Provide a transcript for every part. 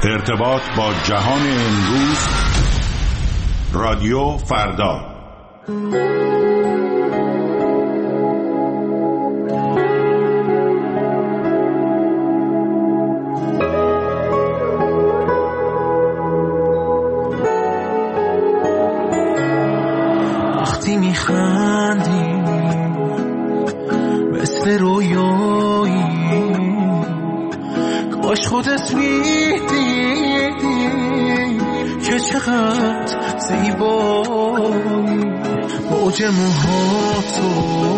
ارتباط با جهان امروز. رادیو فردا. وقتی میخندی مثل رویایی، کاش خودت میدیدی که چقدر زیبایی. موج موهاتو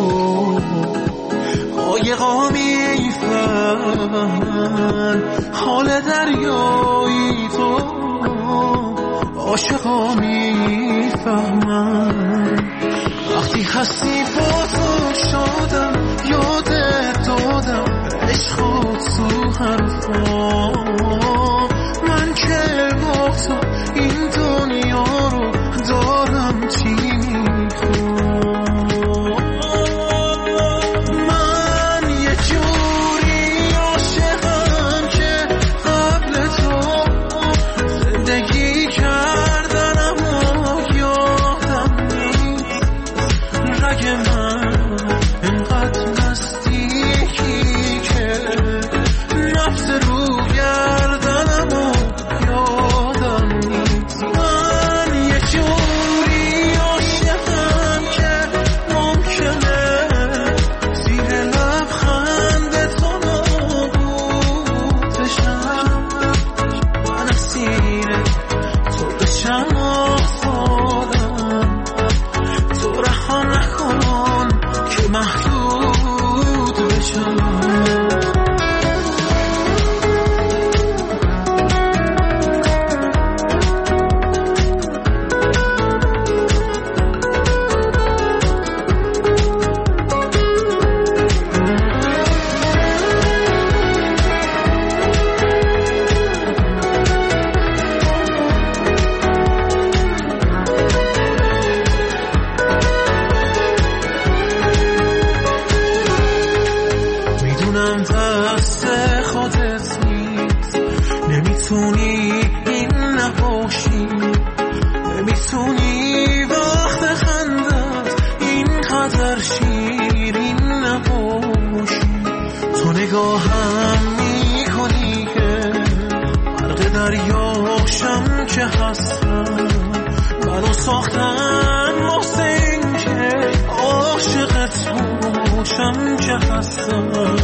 قایقا میفهمن، حال دریایی تو عاشقا میفهمن. وقتی هستی با تو شادم، یادت دادم عشق تو حرفا. من که با تو این دنیا رو دارم چی میخوام. من یه جوری عاشقم که قبل تو زندگی کردنم و یادم نیست. رگ من انقدر نزدیکی که نفس رو گردنم و یادم نیست. من یه جوری عاشقم که ممکنه زیر لبخند تو نابود بشم. من اسیر تو بشم آزادم، تو رها نکن که محدود بشم. میدونم دست خودت نیست، نمیتونی این نباشی، نمیتونی وقت خندت اینقدر شیرین نباشی. تو نگاهم میکنی که غرق دریاشم که هستم. منو ساختن واسه این که عاشقت باشم که هستم.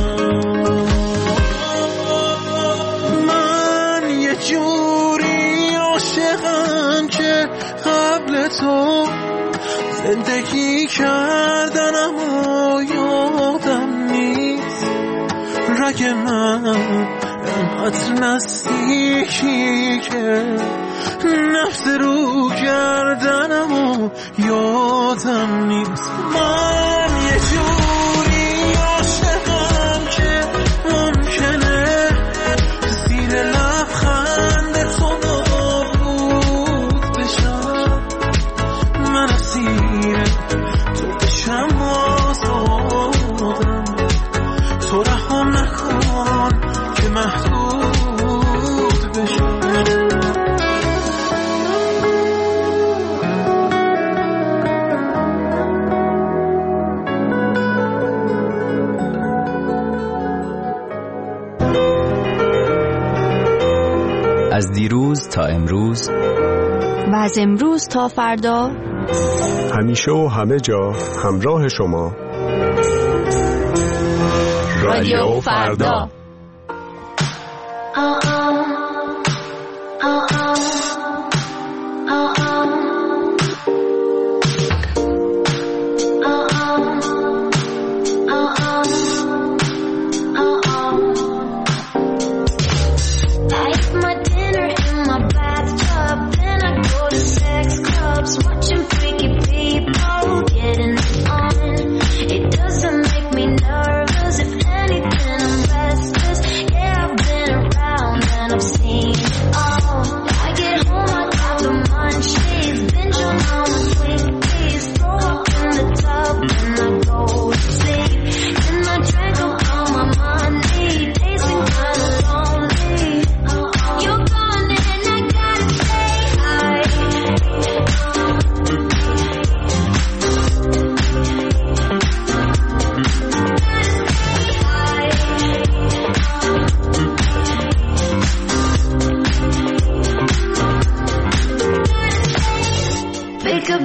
من یه جوری عاشقم که قبل تو زندگی کردنم و یادم نیست. رگ من انقدر نزدیکی که نفس رو گردنم و یادم نیست. من یه جوری عاشقم که ممکنه زیر لبخند تو نابود بشم. من اسیر تو بشم آزادم، تو رها نکن که محدود بشم. از دیروز تا امروز و از امروز تا فردا، همیشه و همه جا همراه شما. رادیو فردا. Watching freaky people getting on. It doesn't make me nervous. If anything, I'm restless. Yeah, I've been around and I've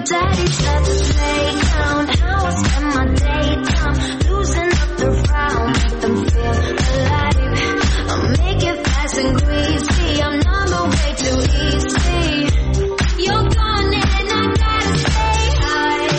daddy's at the playground. How I spend my daytime losing up the round. Make them feel alive. I'll make it fast and greasy. I'm not the way too easy. You're gone and I gotta stay high.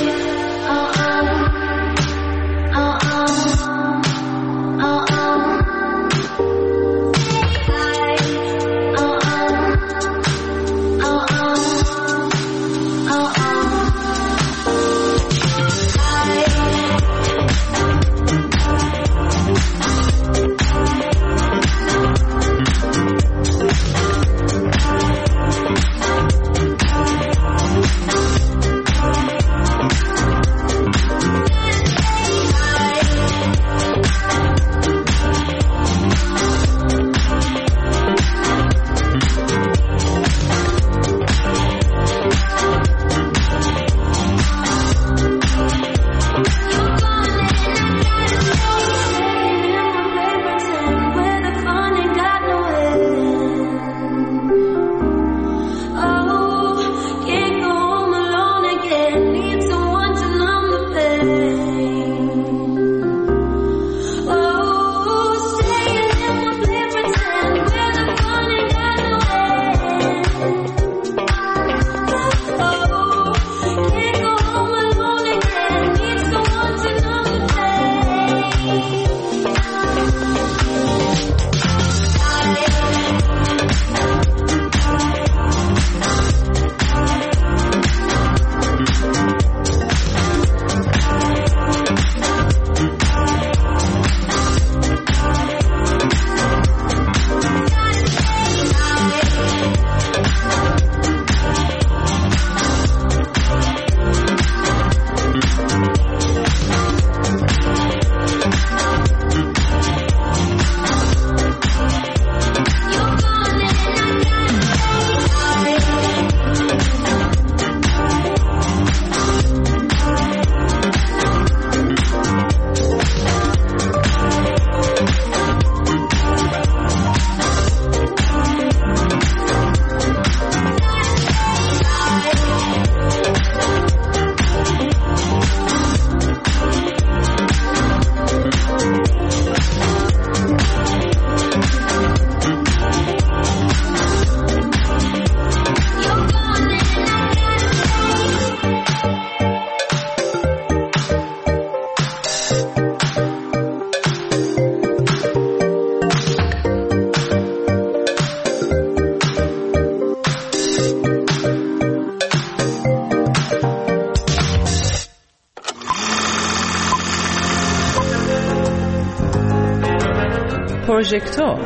پروژکتور.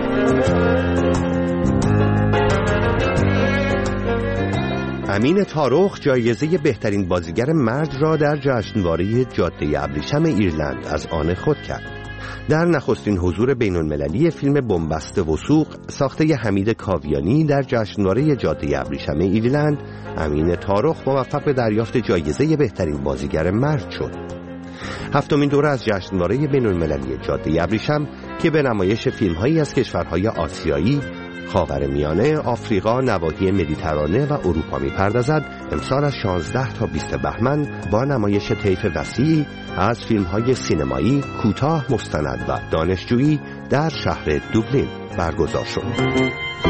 امین تارخ جایزه بهترین بازیگر مرد را در جشنواره جاده ابریشم ایرلند از آن خود کرد. در نخستین حضور بین‌المللی فیلم بنبست وثوق ساخته حمید کاویانی در جشنواره جاده ابریشم ایرلند، امین تارخ موفق به دریافت جایزه بهترین بازیگر مرد شد. هفتمین دوره از جشنواره بین‌المللی جاده ابریشم که به نمایش فیلم‌هایی از کشورهای آسیایی، خاورمیانه، آفریقا، نواحی مدیترانه و اروپا می‌پردازد، امسال از 16 تا 20 بهمن با نمایش طیف وسیعی از فیلم‌های سینمایی، کوتاه، مستند و دانشجویی در شهر دوبلین برگزار شد.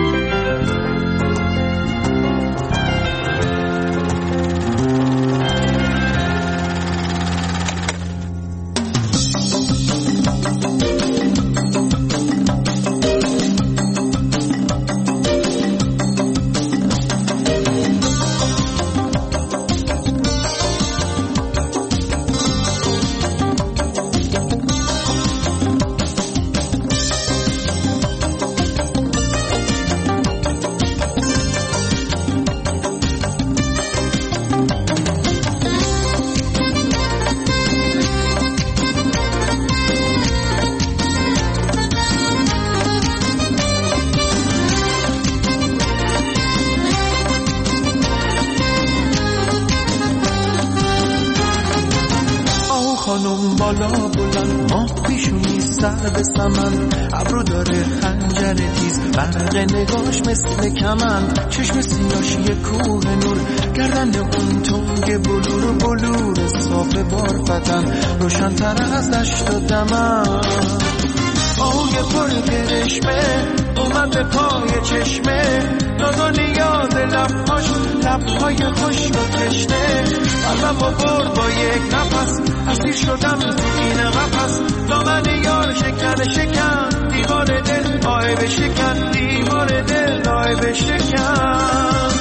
خانم بالا بلند، ماه پیشونی سر به سمن، ابرو داره خنجر تیز، برق نگاش مثل کمند، چشم سیاش یه کوه نور، گردن اون تنگ بلور بلور صاف بارفتن، روشن‌تر از دشت و دمن. آهوی پر کرشمه اومد به پای چشمه، ناز و نیاز لبهاش، لبهای خشک و تشنه، قلبم و برد با یک نفس، اسیر شدم تو این قفس، دامن یار شکن شکن، دیوار دل آه بشکن، دیوار دل آه بشکن.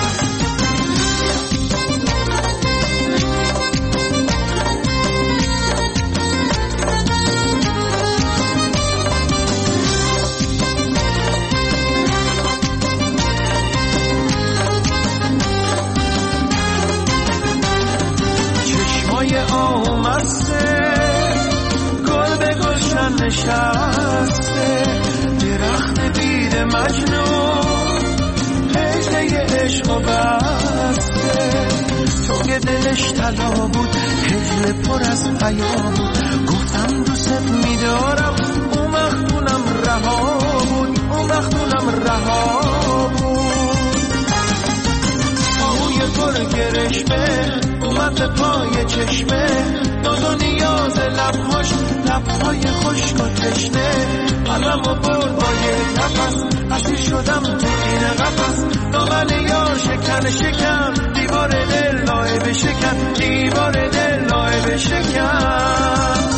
آمسته گل به گلشن نشسته، درخت بید مجنون هجله عشق و بسته، توی دلش طلا بود هجله پر از حیا بود، گفتم دوست میدارم اون وقتونم رها بود، اون وقتونم رها بود. آهوی پر گرشمه اومد به پای چشمه، ناز و نیاز لبهاش، لبهای خشک و تشنه، قلبم و برد با یک نفس، اسیر شدم تو این قفس، دامن یار شکن شکن، دیوار دل لایه بشکن، دیوار دل لایه بشکن.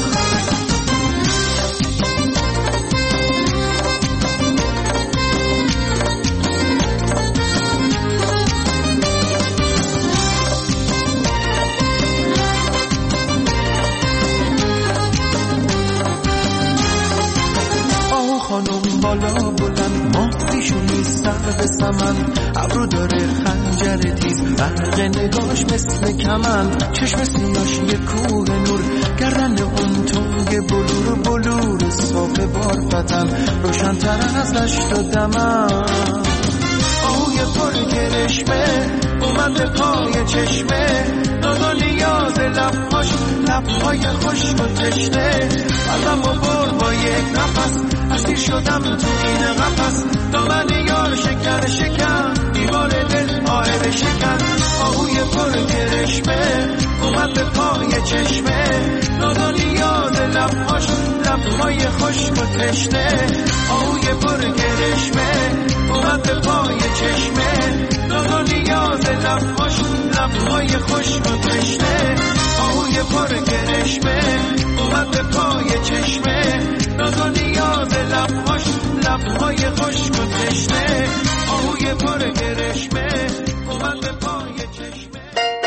خانم بالا بلند، ماهیشونی سر به سمن، ابرو داره خنجر تیز، برق نگاش مثل کمند، چشم سیاش یه کوه نور، گردن اون تنگ بلور بلور صاف بارفتن، روشن‌تر از دشت و دمن. آهوی پر کرشمه اومد به پای چشمه، ناز و نیاز لبهاش، لبهای خشک و تشنه، قلبم و برد با یک نفس، اسیر شدم تو این قفس، دامن یار شکن شکن، دیوار دل آه بشکن. آهوی پر کرشمه اومد به پای چشمه، ناز و نیاز لبهاش، لبهای خشک و تشنه، آهوی پر کرشمه اومد به پای چشمه، ناز و نیاز لبهاش، لبهای خشک و تشنه، آهوی پر کرشمه اومد به پای چشمه، ناز و نیاز لبهاش، لبهای خشک و تشنه، آهوی پر کرشمه اومد به پای چشمه.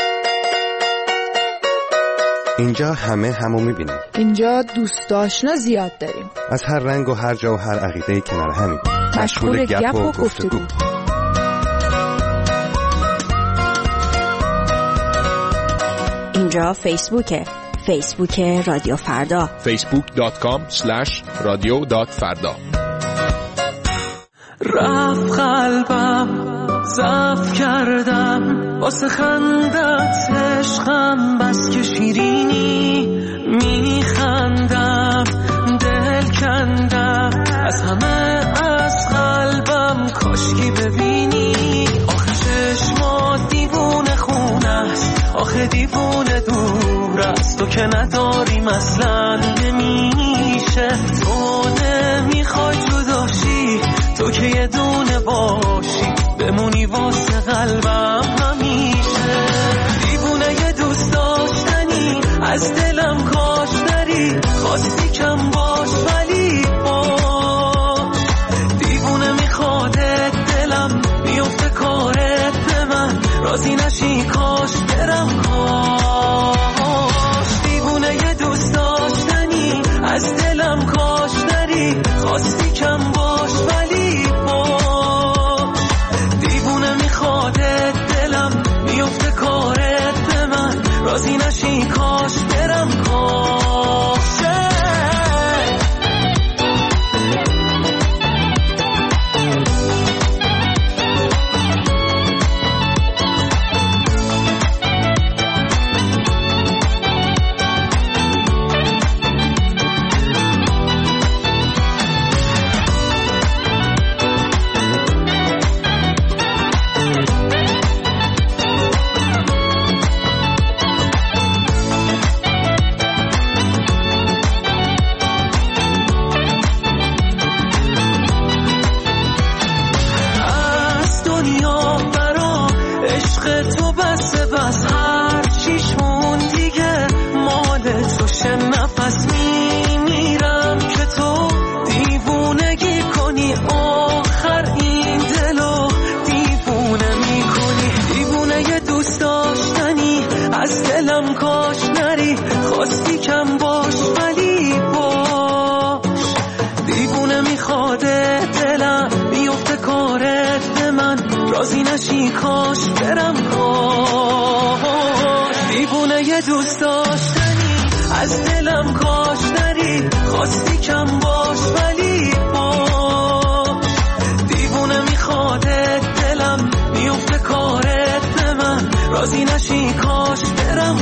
اینجا همه همو میبینیم، اینجا دوست آشنا زیاد داریم، از هر رنگ و هر جا و هر عقیده کنار همین، مشغول گپ و گفتگو. اینجا فیسبوکه، فیسبوک رادیو فردا، facebook.com/radio.farda. رفت قلبم ضعف کردم واسه خندت، عشقم بس که شیرینی، میخندم دل کندم از همه، از قلبم کاشکی ببینی، آخه چشمات دیوونه خونه است، آخه دیوونه دور است، تو که نداریم اصلا نمیشه، تو نمیخوای جداشی، تو که یه دونه باشی، بمونی واسه قلبم همیشه، دیوونه یه دوست داشتنی، از دلم کاش نری، خواستی کم باش ولی باش، دیوونه میخوادت دلم، میفته کارت به من، راضی نشی کاش برم کاش، دیوونه یه دوست داشتنی، از دلم کاش نری، خواستی کم باش ولی باش، دیوونه میخوادت دلم، میفته کارت به من، راضی نشی کاش برم عشق تو بس هر چیشون دیگه مال توشه. نفس میمیرم که تو دیوونگی کنی، آخر این دلو دیوونه میکنی. دیوونه یه دوست داشتنی از دلم کاش نری، خواستی کم باش ولی باش. دیوونه میخواده دلم بیفته کارت به من، راضی نشی کاش برم کاش. دیوونه یه دوست داشتنی از دلم کاش نری، خواستی کم باش ولی باش. دیوونه میخواده دلم بیفته کارت به من، راضی نشی کاش برم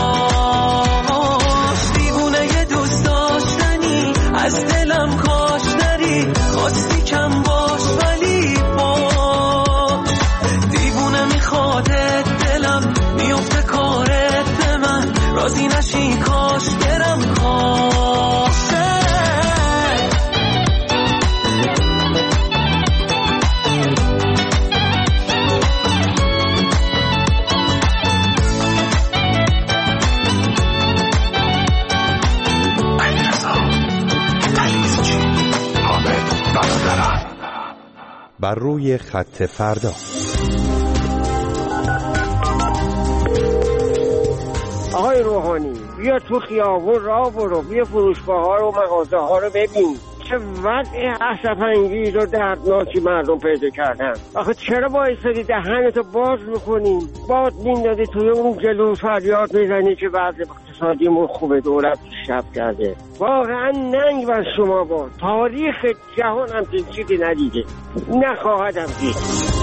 کاش. دیوونه یه دوست داشتنی از دلم کاش نری، خواستی کم باش ولی باش. دیوونه میخواده دلم بیفته کارت به من، راضی نشی کاش برم کاش. بر روی خط فردا. آقای روحانی بیا تو خیابون راه برو، بیا فروشگاه ها رو مغازه ها رو ببین، چه وضع اسف انگیز و دردناکی مردم پیدا کردن. آخه چرا بایستادی دهنتو باز میکنی، باد میندازی توی اون جلو فریاد میزنی که وضع اقتصادیمون خوبه، دولت پیشرفت کرده. واقعا ننگ بر شما با تاریخ جهان همچین چیزی ندیده، نخواهدم دید.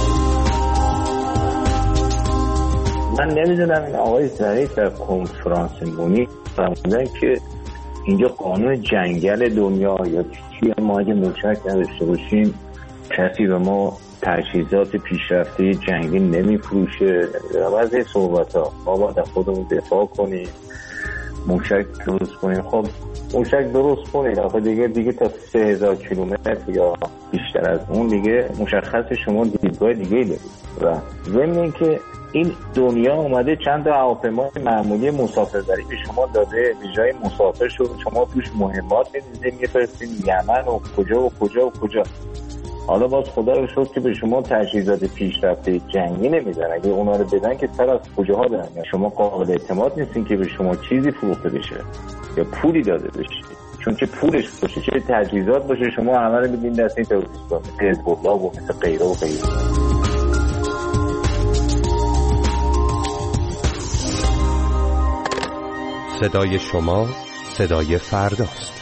من نمیدونم این آقای ظریف در کنفرانس مونیخ فرمودن که اینجا قانون جنگل دنیا یا چیه، ما اگه موشک نداشته باشیم کسی به ما تجهیزات پیشرفته جنگی نمیفروشه. از این صحبت ها ما باید خودمون دفاع کنیم، موشک درست کنیم. خب موشک درست کنید، آخه دیگه تا 3000 کیلومتر یا بیشتر از اون دیگه مشخص شما دیدگاه دیگه ای دارید. و ضمن این که این دنیا اومده چند تا هواپیمای معمولی مسافربری به شما داده، به جای مسافر شد شما توش مهمات می‌دید می‌فرستین یمن و کجا. حالا باز خدا رو شکر که به شما تجهیزات پیشرفته جنگی نمیدن. اگه اونا رو بدن که سر از کجاها دارن، شما قابل اعتماد نیستین که به شما چیزی فروخته بشه یا پولی داده بشه. چون که پولش باشه چه تجهیزات باشه شما همه رو میدین دست این تروریست‌ها، مثل حزب الله و مثل غیره و غیره. صدای شما صدای فرداست.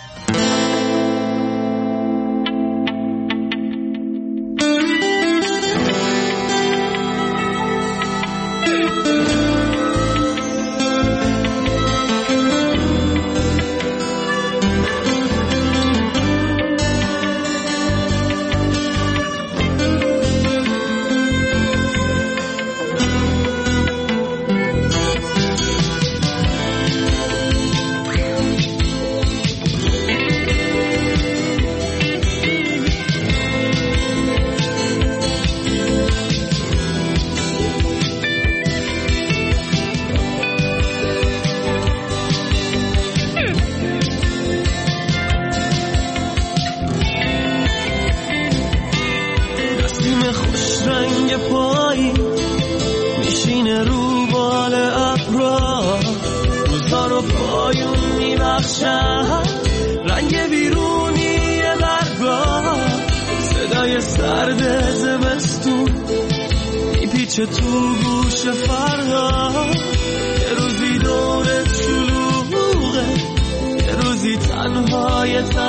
تو گوش فردا یه روزی دورت شلوغه، یه روزی تنها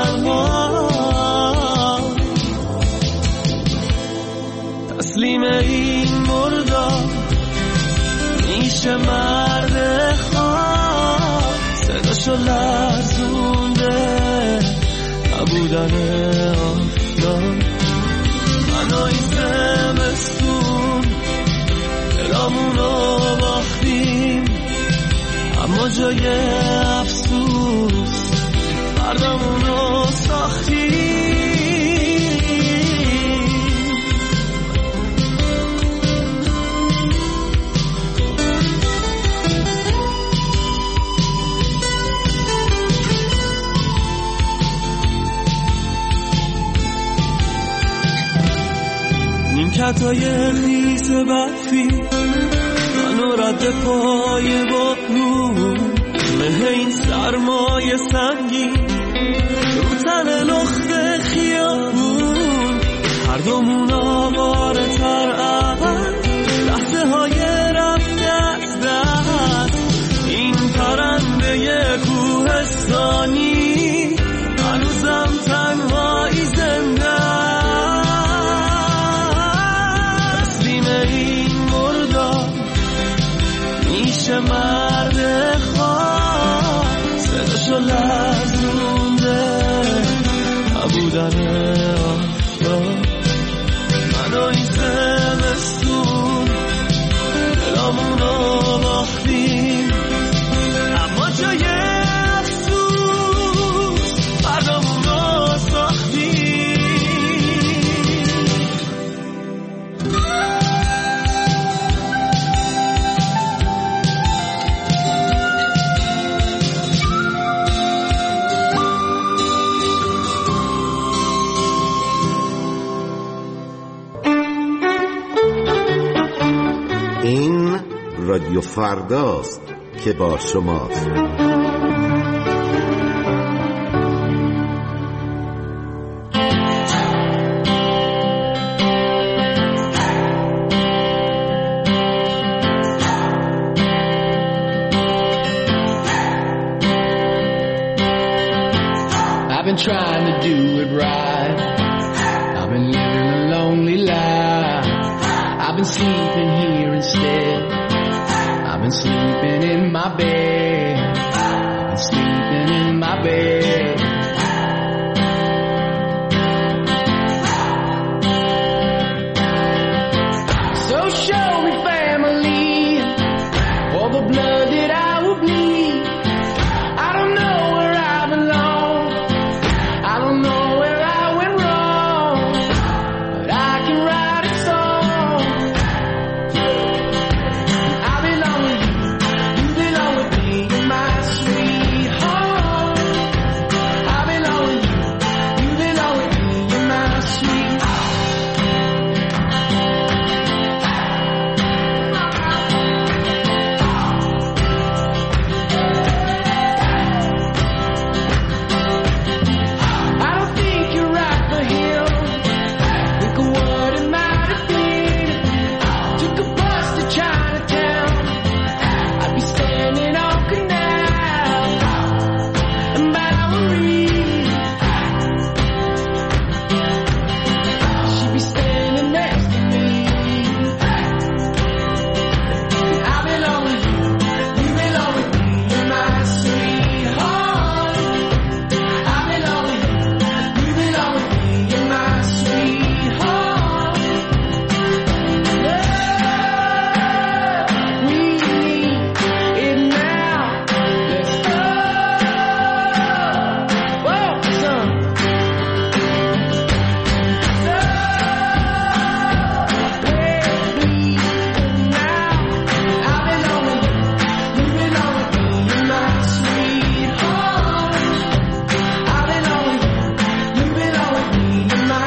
تسلیم این مردا میشه مرد خواه، صداشو لرزونده نبودن آفتاب. منو این زمستون دلامونو باختیم، اما جای افسوس فردامونو ساختیم. حرکتای خیس برفی منو رد پای بارون مه این سرمای سنگین رو تن لخت خیابون هر دومون آواره تر از لحظه های رفته از دست این پرنده کوهستانی هنوزم تنهایی زنده تسلیم این مردار میشه مرد خواه صداشو لرزونده نبودن آشنا منو این زمستون دلامونو باختیم اما جای افسوس فردامونو ساختیم این رادیو فرداست که با شماست. I've been trying to do it right. I've been living a lonely life. I've been sleeping here instead. I've been sleeping in my bed. I've been sleeping in my bed. So show me family, all the blood that I will bleed. I don't know where I belong. I don't know where I went wrong, but I can write a song. I belong with you, you belong with me, you're my sweetheart. I belong with you, you belong with me, you're my sweetheart. I don't think you're right for him. Think of what it might have been. Took a bus to Chinatown. I'd be standing on Canal and Bowery. She'd be standing next to me. I belong with you, you belong with me, you're my sweetheart. I belong with you, you belong with me, you're my sweetheart. We need it now. Let's go. Whoa, son. I belong with you, you belong with me, you're my sweetheart. I belong with you, you belong with me, you're my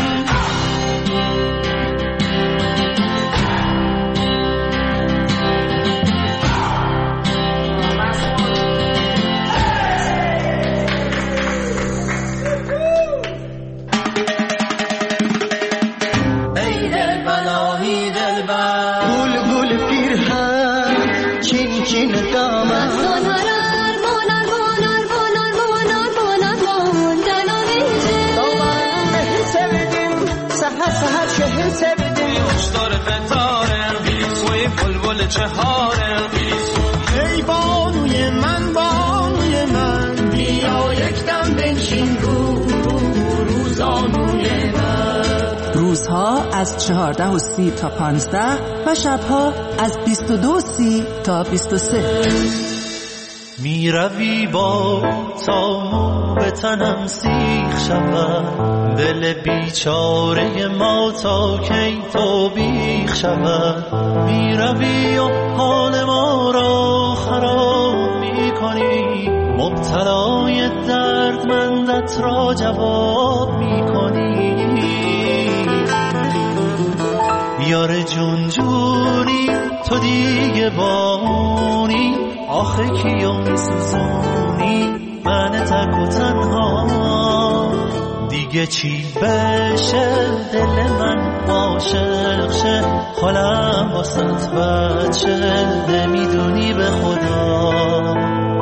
ای دلبرای دلبر گل گل پیرهن چین چین دامن سهر شهر سبدیم خوشدار فتاره سوی بلبل چهاره ای بانوی من بیا یک دم بنشین روزانوی من. روزها از 14:30 تا 15 و شبها از 22:30 تا 23. می روی با تا به تنم سیخ شود دل بیچاره ما تا کی تو بیخ شود می روی و حال ما را خراب می کنی مبتلای دردمندت را جواب می کنی دیگه بامونی، آخه کیو میسوزونی من تک و تنها. دیگه چی بشه دل من عاشق شه، حالم واسط بد شه نمیدونی به خدا.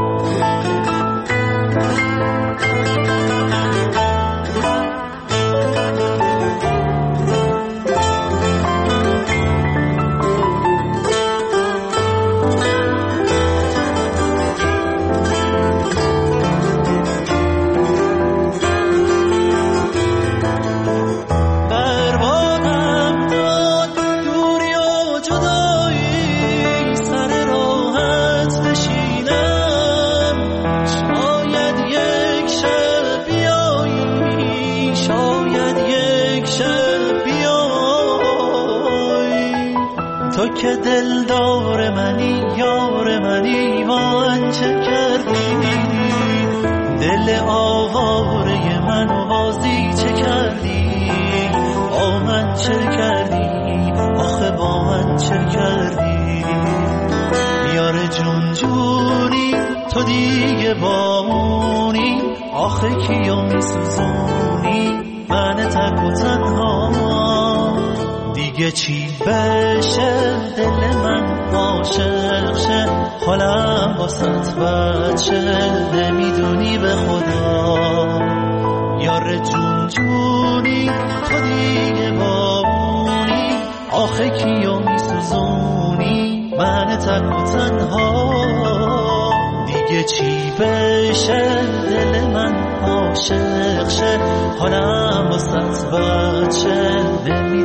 که دلدار منی یار منی، من چه کردی دل آواره من بازی چه کردی، با من چه کردی آخه با من چه کردی. یار جون جونی تو دیگه بامونی، آخه کیو میسوزونی من تک و تنها. دیگه چی بشه دل من عاشق شه، حالم واسط بد شه نمیدونی به خدا. یار جون جونی تو دیگه بامونی، آخه کیو میسوزونی من تک و تنها. دیگه چی بشه دل من عاشق شه، حالم واسط بد شه نمیدونی